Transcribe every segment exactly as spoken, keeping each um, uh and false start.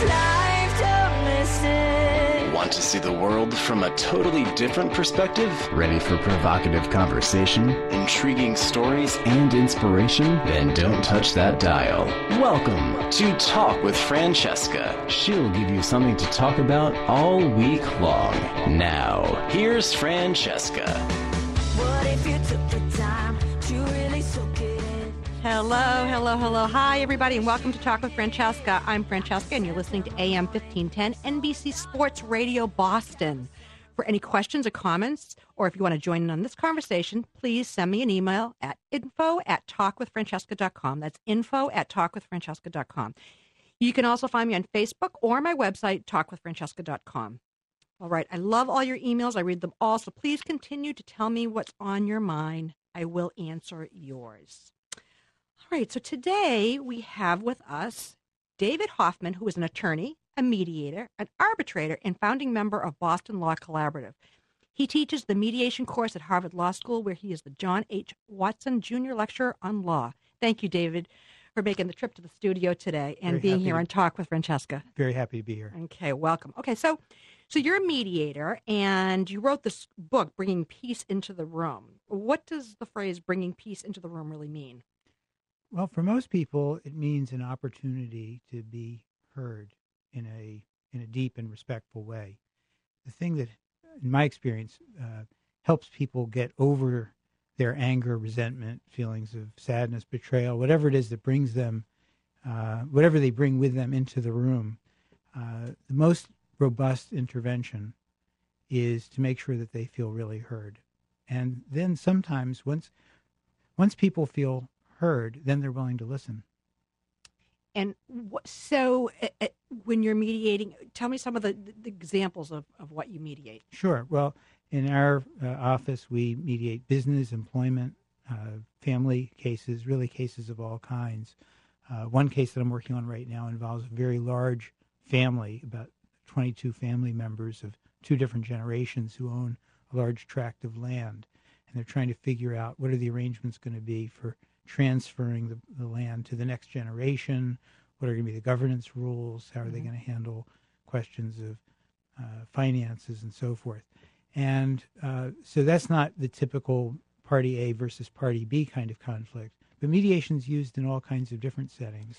life, don't miss it. Want to see the world from a totally different perspective? Ready for provocative conversation, intriguing stories, and inspiration? Then don't touch that dial. Welcome to Talk with Francesca. She'll give you something to talk about all week long. Now, here's Francesca. What if you took the time to really soak it in? Hello, hello, hello. Hi, everybody, and welcome to Talk with Francesca. I'm Francesca, and you're listening to A M fifteen ten, N B C Sports Radio Boston. For any questions or comments, or if you want to join in on this conversation, please send me an email at info at talkwithfrancesca dot com. That's info at talkwithfrancesca dot com. You can also find me on Facebook or my website, talk with francesca dot com. All right, I love all your emails. I read them all, so please continue to tell me what's on your mind. I will answer yours. All right, so today we have with us David Hoffman, who is an attorney, a mediator, an arbitrator, and founding member of Boston Law Collaborative. He teaches the mediation course at Harvard Law School, where he is the John H. Watson Junior Lecturer on Law. Thank you, David, for making the trip to the studio today and Very being happy here to- on Talk with Francesca. Very happy to be here. Okay, welcome. Okay, so so you're a mediator, and you wrote this book, Bringing Peace into the Room. What does the phrase bringing peace into the room really mean? Well, for most people, it means an opportunity to be heard in a in a deep and respectful way. The thing that, in my experience, uh, helps people get over their anger, resentment, feelings of sadness, betrayal, whatever it is that brings them, uh, whatever they bring with them into the room, uh, the most robust intervention is to make sure that they feel really heard. And then sometimes once once people feel heard, then they're willing to listen. And wh- so uh, uh, when you're mediating, tell me some of the, the examples of, of what you mediate. Sure. Well, in our uh, office, we mediate business, employment, uh, family cases, really cases of all kinds. Uh, one case that I'm working on right now involves a very large family, about twenty-two family members of two different generations who own a large tract of land. And they're trying to figure out what are the arrangements going to be for transferring the, the land to the next generation, what are going to be the governance rules, how are they going to handle questions of uh, finances and so forth. And uh, so that's not the typical party A versus party B kind of conflict, but mediation is used in all kinds of different settings.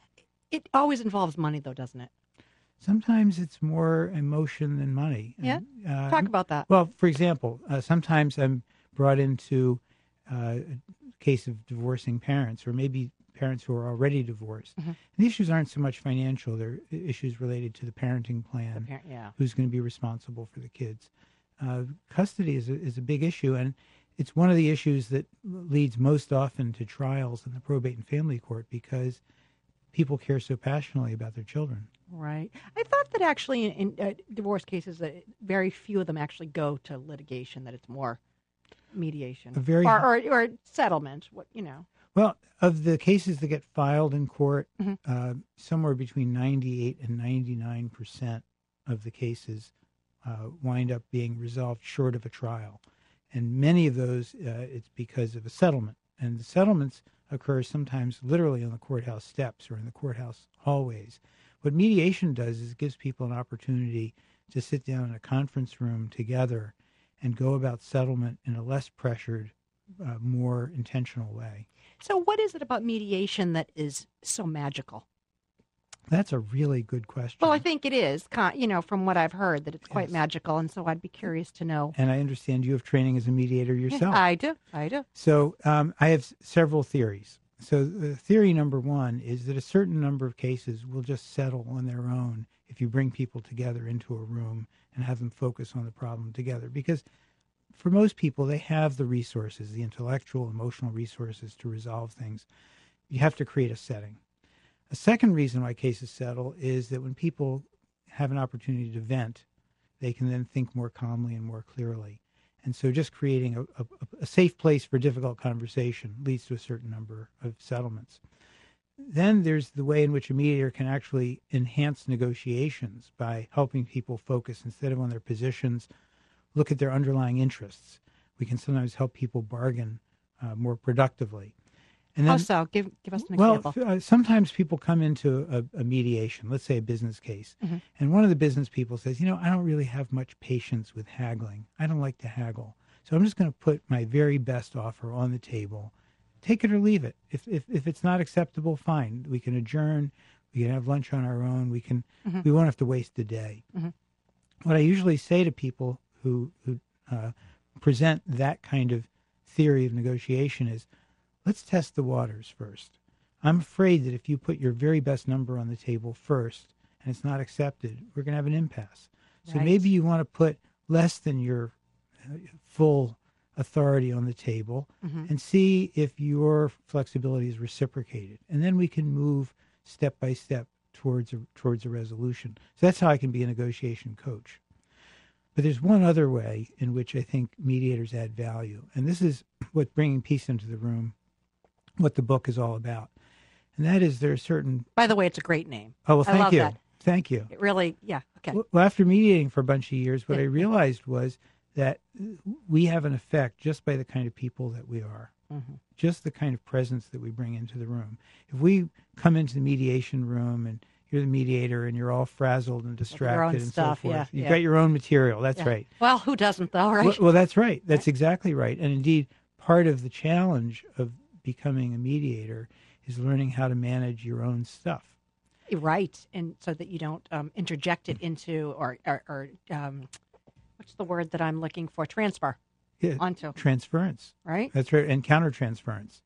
It always involves money, though, doesn't it? Sometimes it's more emotion than money. Yeah? And, uh, Talk about that. Well, for example, uh, sometimes I'm brought into uh, a case of divorcing parents, or maybe parents who are already divorced. Mm-hmm. And the issues aren't so much financial. They're issues related to the parenting plan, The par- yeah. who's going to be responsible for the kids. Uh, custody is a, is a big issue, and it's one of the issues that leads most often to trials in the probate and family court because people care so passionately about their children. Right. I thought that actually in, in uh, divorce cases, that very few of them actually go to litigation, that it's more mediation A very or, or, or settlement, what you know. Well, of the cases that get filed in court, Mm-hmm. uh, somewhere between ninety-eight and ninety-nine percent of the cases uh, wind up being resolved short of a trial. And many of those, uh, it's because of a settlement. And the settlements occur sometimes literally on the courthouse steps or in the courthouse hallways. What mediation does is it gives people an opportunity to sit down in a conference room together and go about settlement in a less pressured, uh, more intentional way. So what is it about mediation that is so magical? That's a really good question. Well, I think it is, con- you know, from what I've heard, that it's quite Yes. magical, and so I'd be curious to know. And I understand you have training as a mediator yourself. I do, I do. So um, I have s- several theories. So uh, theory number one is that a certain number of cases will just settle on their own if you bring people together into a room and have them focus on the problem together. Because for most people, they have the resources, the intellectual, emotional resources to resolve things. You have to create a setting. A second reason why cases settle is that when people have an opportunity to vent, they can then think more calmly and more clearly. And so just creating a, a, a safe place for difficult conversation leads to a certain number of settlements. Then there's the way in which a mediator can actually enhance negotiations by helping people focus instead of on their positions, look at their underlying interests. We can sometimes help people bargain uh, more productively. And How then, so? Give give us an well, example. f- uh, sometimes people come into a, a mediation, let's say a business case, Mm-hmm. and one of the business people says, you know, I don't really have much patience with haggling. I don't like to haggle. So I'm just going to put my very best offer on the table. Take it or leave it. If, if if it's not acceptable, fine. We can adjourn. We can have lunch on our own. We can. Mm-hmm. We won't have to waste a day. Mm-hmm. What I usually say to people who who uh, present that kind of theory of negotiation is, let's test the waters first. I'm afraid that if you put your very best number on the table first and it's not accepted, we're going to have an impasse. So Right. maybe you want to put less than your uh, full authority on the table Mm-hmm. and see if your flexibility is reciprocated. And then we can move step by step towards a, towards a resolution. So that's how I can be a negotiation coach. But there's one other way in which I think mediators add value. And this is what bringing peace into the room, what the book is all about. And that is there are certain... By the way, it's a great name. Oh, well, I thank love you. that. Thank you. It really, yeah, okay. Well, well, after mediating for a bunch of years, what Yeah. I realized was that we have an effect just by the kind of people that we are, Mm-hmm. just the kind of presence that we bring into the room. If we come into the mediation room and you're the mediator and you're all frazzled and distracted and stuff, so forth, yeah, you've yeah. got your own material. That's Yeah. right. Well, who doesn't, though, right? Well, well, that's right. That's exactly right. And indeed, part of the challenge of becoming a mediator is learning how to manage your own stuff. Right, and so that you don't um, interject it into, or, or, or um, what's the word that I'm looking for? Transfer Yeah, onto, transference. right? That's right, and countertransference.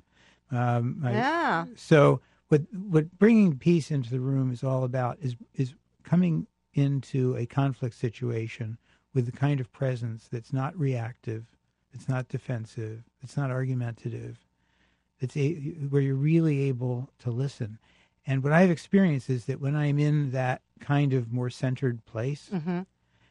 Um, I- Yeah. So, what what bringing peace into the room is all about is is coming into a conflict situation with the kind of presence that's not reactive, it's not defensive, it's not argumentative, it's a, where you're really able to listen. And what I've experienced is that when I'm in that kind of more centered place, Mm-hmm.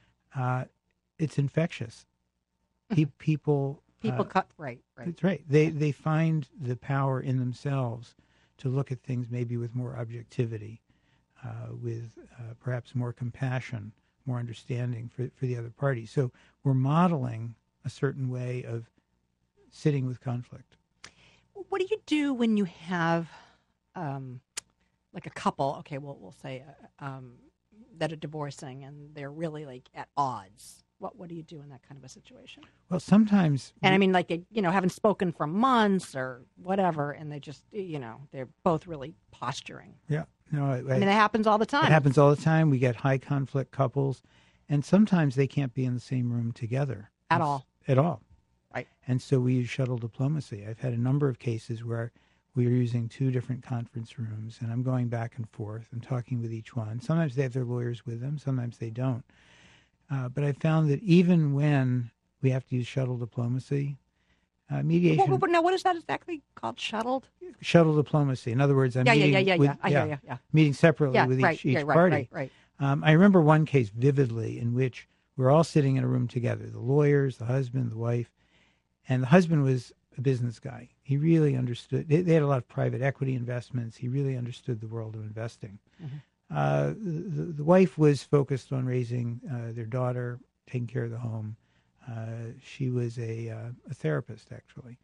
uh, it's infectious. Pe- people, People uh, cut, right, right. that's right. They they find the power in themselves to look at things maybe with more objectivity, uh, with uh, perhaps more compassion, more understanding for for the other party. So we're modeling a certain way of sitting with conflict. What do you do when you have, um, like a couple? Okay, we'll we'll say uh, um, that are divorcing and they're really like at odds. What what do you do in that kind of a situation? Well, sometimes, And I mean, like they, you know, haven't spoken for months or whatever, and they just, you know, they're both really posturing. yeah, no, I, I mean, that happens all the time. it happens all the time. We get high conflict couples, and sometimes they can't be in the same room together At It's- all. At all. Right. And so we use shuttle diplomacy. I've had a number of cases where we are using two different conference rooms, and I'm going back and forth and talking with each one. Sometimes they have their lawyers with them, sometimes they don't. Uh, but I found that even when we have to use shuttle diplomacy, uh, mediation, What, what, now, what is that exactly called? Shuttled? shuttle diplomacy. In other words, I'm Yeah, yeah, meeting yeah, yeah, with, yeah. I hear you. Yeah, meeting separately yeah, with right, each, each yeah, right, party. right, right. Um, I remember one case vividly in which we're all sitting in a room together, the lawyers, the husband, the wife, and the husband was a business guy. He really understood. They, they had a lot of private equity investments. He really understood the world of investing. Mm-hmm. Uh, the, the wife was focused on raising uh, their daughter, taking care of the home. Uh, she was a, uh, a therapist, actually.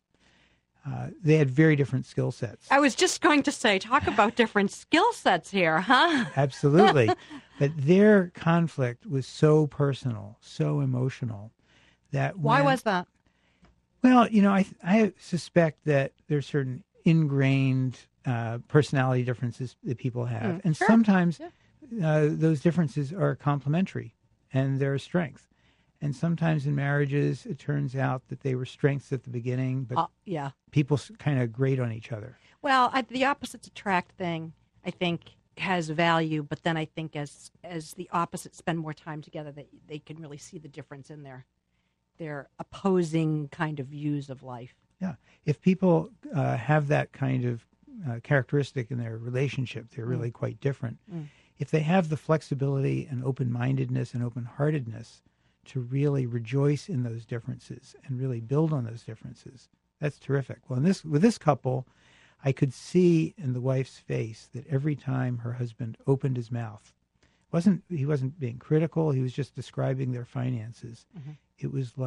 Uh, they had very different skill sets. I was just going to say, talk about different skill sets here, huh? Absolutely. But their conflict was so personal, so emotional that Why when- was that? Well, you know, I I suspect that there's certain ingrained uh, personality differences that people have, Mm, and sure. sometimes Yeah. uh, those differences are complementary, and they're a strength. And sometimes in marriages, it turns out that they were strengths at the beginning, but Uh, yeah. people kind of grate on each other. Well, I, the opposites attract thing, I think, has value, but then I think as as the opposites spend more time together, that they can really see the difference in their their opposing kind of views of life. Yeah, if people uh, have that kind of uh, characteristic in their relationship, they're really quite different. Mm. If they have the flexibility and open-mindedness and open-heartedness to really rejoice in those differences and really build on those differences, that's terrific. Well, in this with this couple, I could see in the wife's face that every time her husband opened his mouth, wasn't he wasn't being critical. He was just describing their finances. Mm-hmm. It was like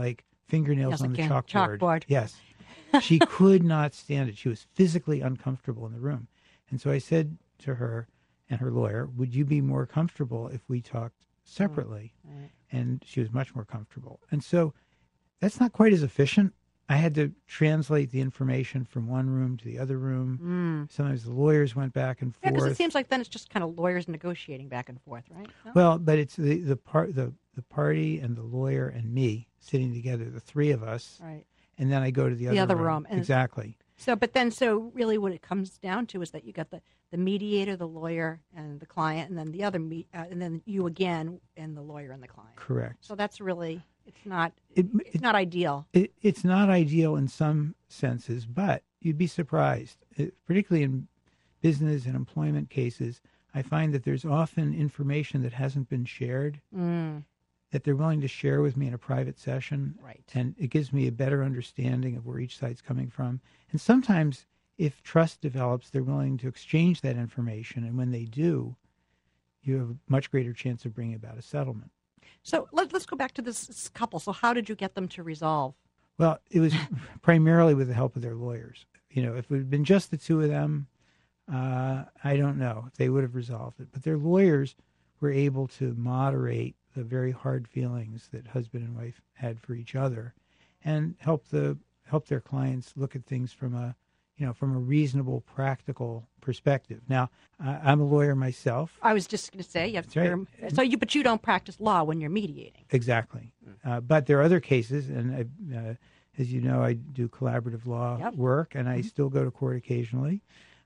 fingernails Yes, on the again, chalkboard. chalkboard. Yes. She could not stand it. She was physically uncomfortable in the room. And so I said to her and her lawyer, would you be more comfortable if we talked separately? Mm, right. And she was much more comfortable. And so that's not quite as efficient. I had to translate the information from one room to the other room. Mm. Sometimes the lawyers went back and Yeah, forth. because it seems like then it's just kind of lawyers negotiating back and forth, right? No? Well, but it's the the part the the party and the lawyer and me sitting together, the three of us, Right. and then I go to the, The other other room. room, and- Exactly. So, but then, so really what it comes down to is that you got the, the mediator, the lawyer, and the client, and then the other, me, uh, and then you again, and the lawyer and the client. Correct. So that's really, it's not, It, it's it, not ideal. it, it's not ideal in some senses, but you'd be surprised, it, particularly in business and employment cases. I find that there's often information that hasn't been shared Mm, that they're willing to share with me in a private session. right. And it gives me a better understanding of where each side's coming from. And sometimes, if trust develops, they're willing to exchange that information. And when they do, you have a much greater chance of bringing about a settlement. So let, let's go back to this, this couple. So how did you get them to resolve? Well, it was primarily with the help of their lawyers. You know, if it had been just the two of them, uh, I don't know if they would have resolved it. But their lawyers were able to moderate the very hard feelings that husband and wife had for each other, and help the help their clients look at things from a you know from a reasonable, practical perspective. Now, I, I'm a lawyer myself. I was just going to say, you have That's right. you're- so you, but you don't practice law when you're mediating. Exactly. Uh, but there are other cases, and I, uh, as you know, I do collaborative law Yep. work, and I still go to court occasionally.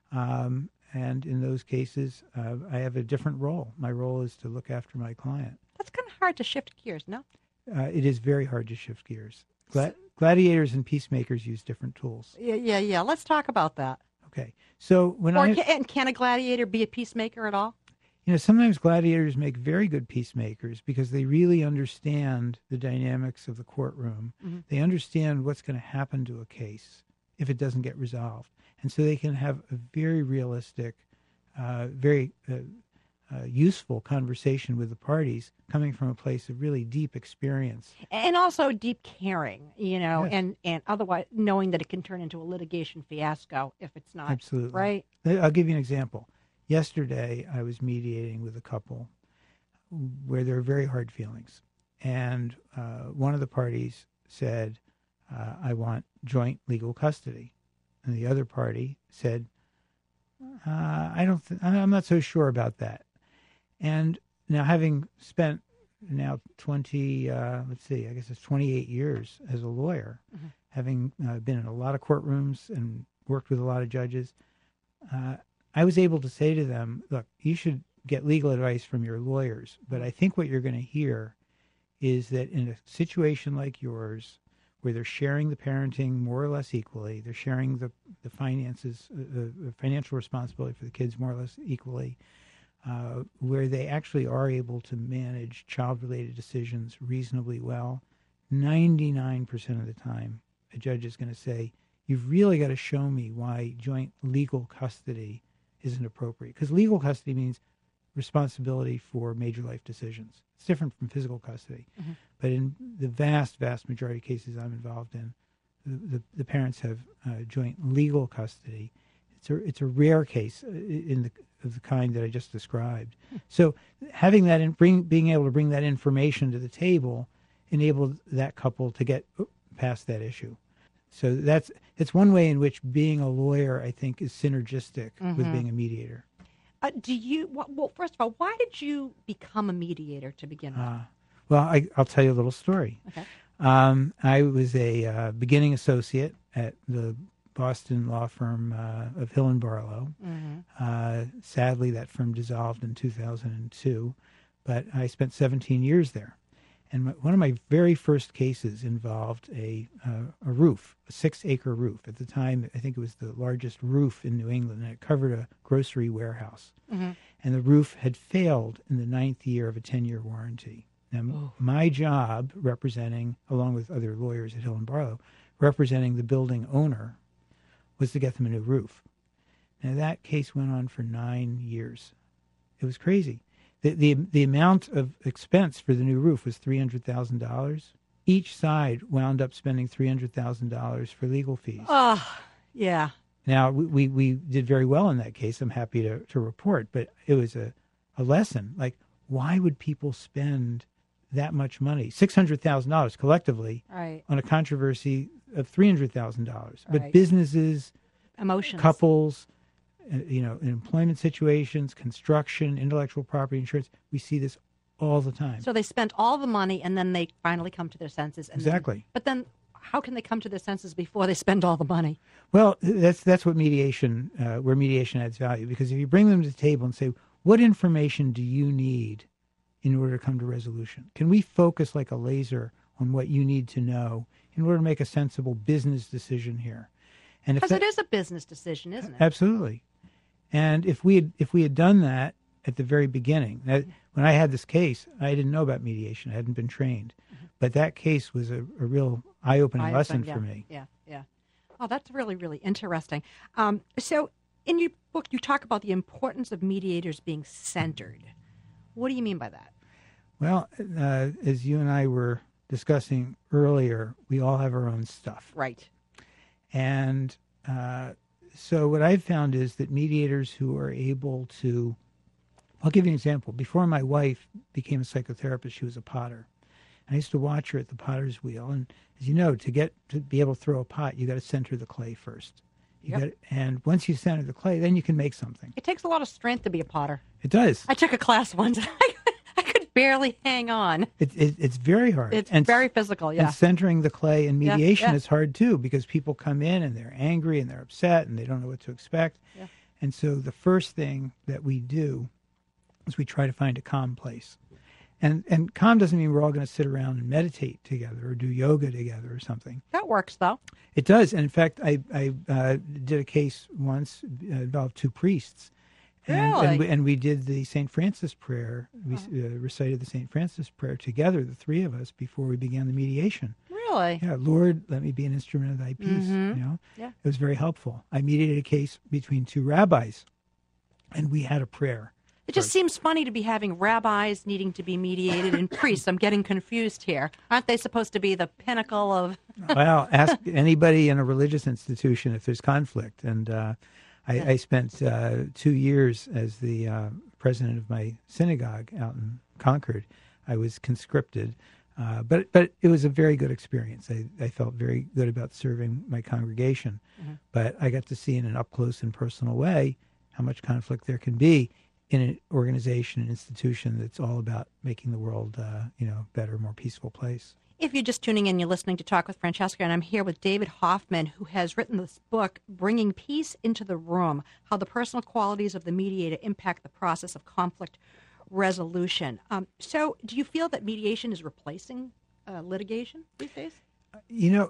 Um, and in those cases, uh, I have a different role. My role is to look after my client. That's kind of hard to shift gears, no? Uh, it is very hard to shift gears. Gla- gladiators and peacemakers use different tools. Yeah, yeah, yeah. Let's talk about that. Okay. So when Or I, can, and can a gladiator be a peacemaker at all? you know, sometimes gladiators make very good peacemakers because they really understand the dynamics of the courtroom. Mm-hmm. They understand what's going to happen to a case if it doesn't get resolved. And so they can have a very realistic, uh, very uh, uh, useful conversation with the parties coming from a place of really deep experience. And also deep caring, you know, Yes. and, and otherwise knowing that it can turn into a litigation fiasco if it's not. Absolutely. Right? I'll give you an example. Yesterday, I was mediating with a couple where there were very hard feelings. And uh, one of the parties said, uh, I want joint legal custody. And the other party said, uh, I don't, th- I'm not so sure about that. And now, having spent now twenty, uh, let's see, I guess it's twenty-eight years as a lawyer, Mhm. having uh, been in a lot of courtrooms and worked with a lot of judges, uh, I was able to say to them, look, you should get legal advice from your lawyers. But I think what you're going to hear is that in a situation like yours, where they're sharing the parenting more or less equally, they're sharing the, the finances, uh, the financial responsibility for the kids more or less equally, uh, where they actually are able to manage child-related decisions reasonably well, ninety-nine percent of the time, a judge is going to say, you've really got to show me why joint legal custody isn't appropriate. Because legal custody means responsibility for major life decisions. It's different from physical custody. Mm-hmm. But in the vast, vast majority of cases I'm involved in, the, the, the parents have uh, joint legal custody. It's a, it's a rare case in the, of the kind that I just described. So having that, in, bring, being able to bring that information to the table enabled that couple to get past that issue. So that's it's one way in which being a lawyer, I think, is synergistic with being a mediator. Uh, do you, well, well, first of all, why did you become a mediator to begin with? Uh, well, I, I'll tell you a little story. Okay. Um, I was a uh, beginning associate at the Boston law firm uh, of Hill and Barlow. Mm-hmm. Uh, sadly, that firm dissolved in two thousand two, but I spent seventeen years there. And my, one of my very first cases involved a uh, a roof, a six-acre roof. At the time, I think it was the largest roof in New England, and it covered a grocery warehouse. Mm-hmm. And the roof had failed in the ninth year of a ten-year warranty. Now, Oh. my job, representing, along with other lawyers at Hill and Barlow, representing the building owner, was to get them a new roof. Now, that case went on for nine years. It was crazy. The, the the amount of expense for the new roof was three hundred thousand dollars. each side wound up spending three hundred thousand dollars for legal fees. Oh, yeah. Now, we, we, we did very well in that case, I'm happy to, to report, but it was a, a lesson. Like, why would people spend that much money, six hundred thousand dollars collectively, Right. on a controversy of three hundred thousand dollars? But Right. businesses, Emotions. couples, uh, you know, in employment situations, construction, intellectual property insurance, we see this all the time. So they spent all the money and then they finally come to their senses. And then- Exactly. but then how can they come to their senses before they spend all the money? Well, that's that's what mediation, uh, where mediation adds value. Because if you bring them to the table and say, what information do you need in order to come to resolution? Can we focus like a laser on what you need to know in order to make a sensible business decision here? And if Because that, it is a business decision, isn't it? absolutely. And if we had if we had done that at the very beginning, that, when I had this case, I didn't know about mediation. I hadn't been trained, Mm-hmm. but that case was a, a real eye-opening Eye-opening, lesson yeah, for me. Yeah, yeah. Oh, that's really, really interesting. Um, so in your book, you talk about the importance of mediators being centered. What do you mean by that? Well, uh, as you and I were discussing earlier, we all have our own stuff. Right. And uh, so what I've found is that mediators who are able to, I'll give you an example. Before my wife became a psychotherapist, she was a potter. I used to watch her at the potter's wheel. And as you know, to get to be able to throw a pot, you got to center the clay first. You Yep. got and once you center the clay, then you can make something. It takes a lot of strength to be a potter. It does. I took a class once. I could barely hang on. It, it, it's very hard. It's And very physical, yeah. And centering the clay in Yeah, mediation yeah. is hard too, because people come in and they're angry and they're upset and they don't know what to expect. Yeah. And so the first thing that we do is we try to find a calm place. And and calm doesn't mean we're all going to sit around and meditate together or do yoga together or something. That works, though. It does. And in fact, I, I uh, did a case once uh, involved two priests. And, Really? and, we, and we did the Saint Francis prayer. We uh, recited the Saint Francis prayer together, the three of us, before we began the mediation. Really? Yeah, Lord, let me be an instrument of thy peace. Mhm. You know, Yeah. it was very helpful. I mediated a case between two rabbis, and we had a prayer. It just seems funny to be having rabbis needing to be mediated and priests. I'm getting confused here. Aren't they supposed to be the pinnacle of... Well, ask anybody in a religious institution if there's conflict. And uh, I, I spent uh, two years as the uh, president of my synagogue out in Concord. I was conscripted, uh, but but it was a very good experience. I, I felt very good about serving my congregation, Mm-hmm. but I got to see in an up close and personal way how much conflict there can be in an organization, an institution that's all about making the world, uh, you know, better, more peaceful place. If you're just tuning in, you're listening to Talk with Francesca, and I'm here with David Hoffman, who has written this book, Bringing Peace into the Room, How the Personal Qualities of the Mediator Impact the Process of Conflict Resolution. Um, so do you feel that mediation is replacing uh, litigation these days? You know,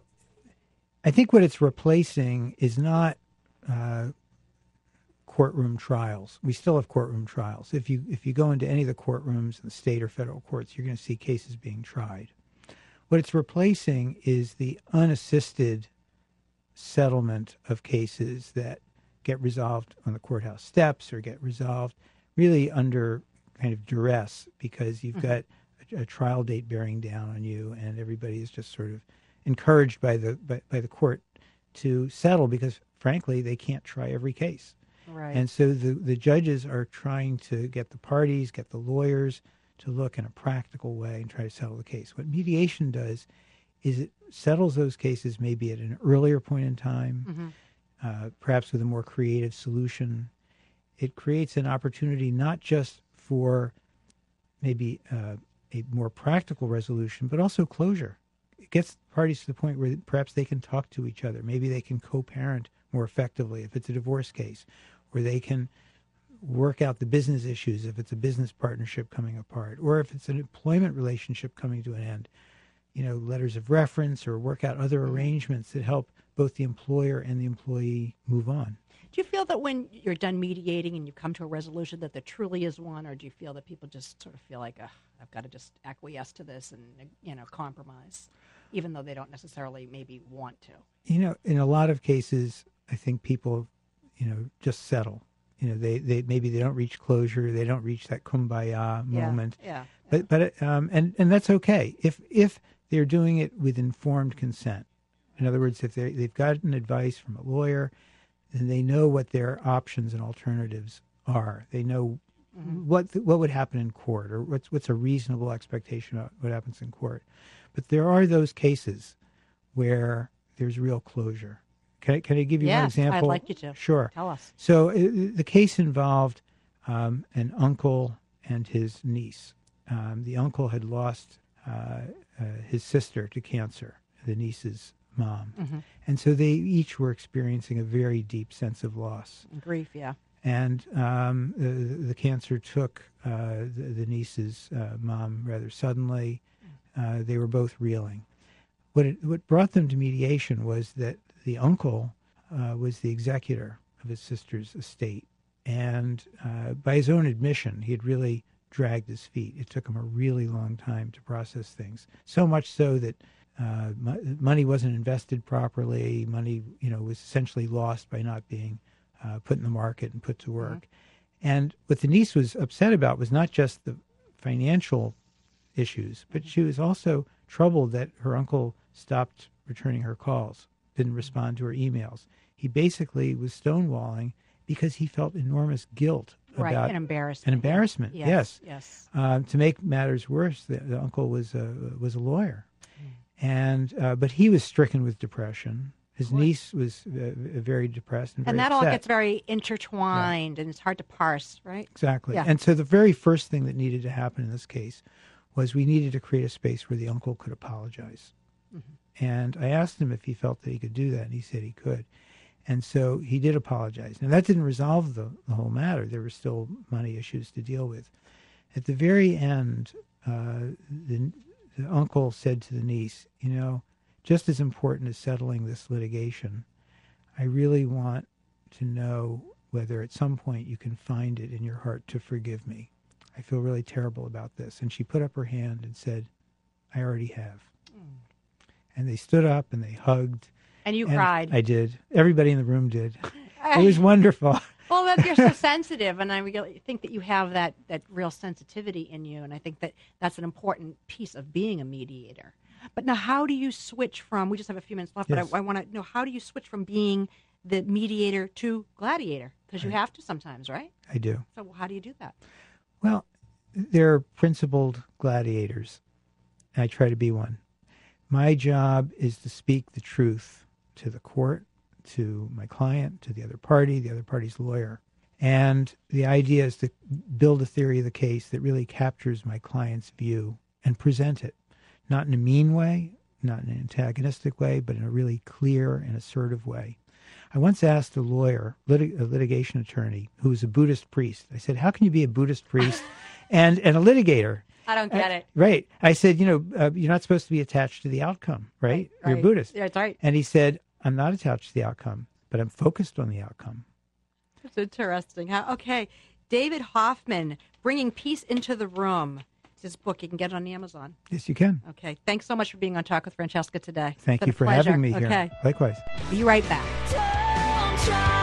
I think what it's replacing is not uh, courtroom trials. We still have courtroom trials. If you if you go into any of the courtrooms in the state or federal courts, you're going to see cases being tried. What it's replacing is the unassisted settlement of cases that get resolved on the courthouse steps or get resolved really under kind of duress because you've Mm-hmm. got a, a trial date bearing down on you, and everybody is just sort of encouraged by the by, by the court to settle because, frankly, they can't try every case. Right. And so the, the judges are trying to get the parties, get the lawyers to look in a practical way and try to settle the case. What mediation does is it settles those cases maybe at an earlier point in time, Mhm. uh, perhaps with a more creative solution. It creates an opportunity not just for maybe uh, a more practical resolution, but also closure. It gets parties to the point where perhaps they can talk to each other. Maybe they can co-parent more effectively if it's a divorce case, or they can work out the business issues if it's a business partnership coming apart, or if it's an employment relationship coming to an end. You know, letters of reference or work out other arrangements that help both the employer and the employee move on. Do you feel that when you're done mediating and you come to a resolution that there truly is one, or do you feel that people just sort of feel like, Ugh, I've got to just acquiesce to this and, you know, compromise, even though they don't necessarily maybe want to? You know, in a lot of cases, I think people, you know, just settle. You know, they, they maybe they don't reach closure, they don't reach that kumbaya moment. Yeah. But but um, and and that's okay if if they're doing it with informed consent. In other words, if they they've gotten advice from a lawyer, then they know what their options and alternatives are. They know mm-hmm. what th- what would happen in court, or what's what's a reasonable expectation of what happens in court. But there are those cases where there's real closure. Can I, can I give you yes, one example? I'd like you to. Sure. Tell us. So uh, the case involved um, an uncle and his niece. Um, the uncle had lost uh, uh, his sister to cancer, the niece's mom. Mm-hmm. And so they each were experiencing a very deep sense of loss. Grief, yeah. And um, the, the cancer took uh, the, the niece's uh, mom rather suddenly. Uh, they were both reeling. What it, what brought them to mediation was that the uncle uh, was the executor of his sister's estate. And uh, by his own admission, he had really dragged his feet. It took him a really long time to process things. So much so that uh, m- money wasn't invested properly. Money, you know, was essentially lost by not being uh, put in the market and put to work. Mm-hmm. And what the niece was upset about was not just the financial issues, but mm-hmm. she was also troubled that her uncle stopped returning her calls, didn't respond to her emails. He basically was stonewalling because he felt enormous guilt right, about an embarrassment. An embarrassment, yes. yes. yes. Uh, to make matters worse, the, the uncle was a was a lawyer, mm. and uh, but he was stricken with depression. His what? niece was uh, very depressed and very and that upset. all gets very intertwined, yeah. and it's hard to parse, right? Exactly. Yeah. And so the very first thing that needed to happen in this case was we needed to create a space where the uncle could apologize. Mm-hmm. And I asked him if he felt that he could do that, and he said he could. And so he did apologize. Now, that didn't resolve the, the whole matter. There were still money issues to deal with. At the very end, uh, the, the uncle said to the niece, you know, just as important as settling this litigation, I really want to know whether at some point you can find it in your heart to forgive me. I feel really terrible about this. And she put up her hand and said, I already have. Mm. And they stood up and they hugged. And you and cried. I did. Everybody in the room did. It was wonderful. Well, that you're so sensitive, and I really think that you have that, that real sensitivity in you, and I think that that's an important piece of being a mediator. But now, how do you switch from, we just have a few minutes left, yes. but I, I want to know, how do you switch from being the mediator to gladiator? Because you have to sometimes, right? I do. So how do you do that? Well, they're principled gladiators. I try to be one. My job is to speak the truth to the court, to my client, to the other party, the other party's lawyer. And the idea is to build a theory of the case that really captures my client's view and present it, not in a mean way, not in an antagonistic way, but in a really clear and assertive way. I once asked a lawyer, lit- a litigation attorney, who was a Buddhist priest. I said, how can you be a Buddhist priest and, and a litigator? I don't get it. Uh, right. I said, you know, uh, you're not supposed to be attached to the outcome, right? right you're right. Buddhist. That's right. And he said, I'm not attached to the outcome, but I'm focused on the outcome. That's interesting. How, okay. David Hoffman, Bringing Peace into the Room. It's his book. You can get it on Amazon. Yes, you can. Okay. Thanks so much for being on Talk with Francesca today. Thank it's you for pleasure. having me here. Okay. Likewise. Be right back. Don't try